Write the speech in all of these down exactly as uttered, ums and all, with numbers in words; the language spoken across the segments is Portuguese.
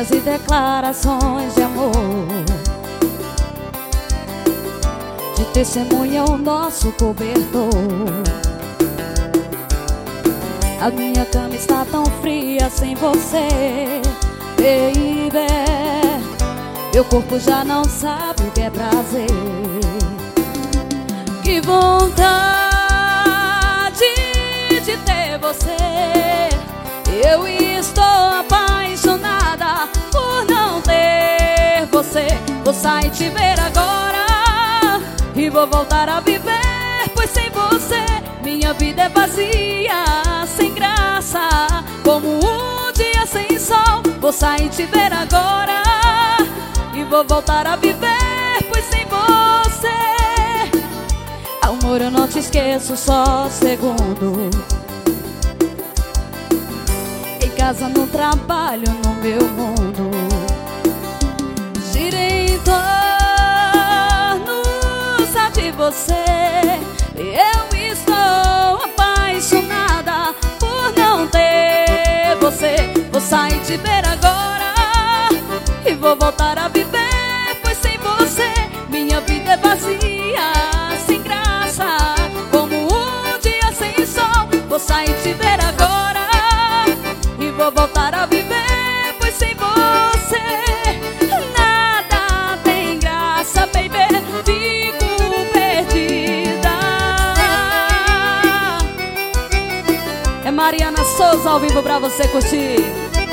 promessas e declarações de amor, de testemunha o nosso cobertor. A minha cama está tão fria sem você, baby. Meu corpo já não sabe o que é prazer. Que vontade de ter você. Eu estou apaixonada por não ter você. Vou sair te ver agora e vou voltar a viver, pois sem você minha vida é vazia, sem graça, como um dia sem sol. Vou sair te ver agora e vou voltar a viver, pois sem você, amor, eu não te esqueço só segundo. Em casa, no trabalho, no meu mundo, girei em torno só de você. Eu estou apaixonada por não ter você. Vou sair te ver agora e vou voltar a viver, pois sem você minha vida é vazia, sem graça, como um dia sem sol. Vou sair te ver agora e vou voltar a viver, pois sem você nada tem graça, baby. Fico perdida. É Mariana Souza ao vivo pra você curtir.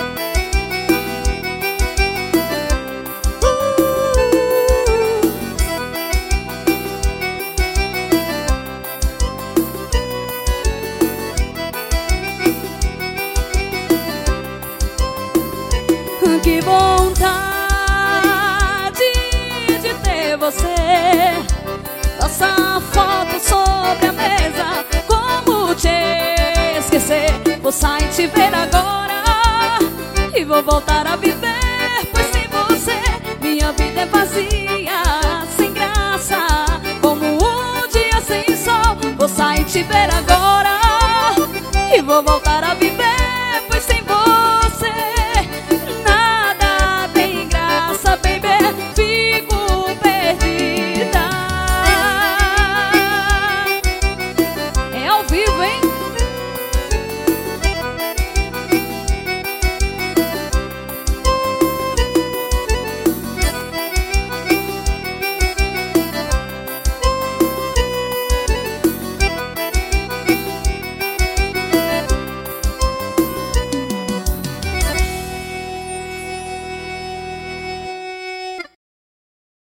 Que vontade de ter você. Nossa foto sobre a mesa, como te esquecer? Vou sair te ver agora e vou voltar a viver, pois sem você minha vida é vazia, sem graça, como um dia sem sol. Vou sair te ver agora e vou voltar a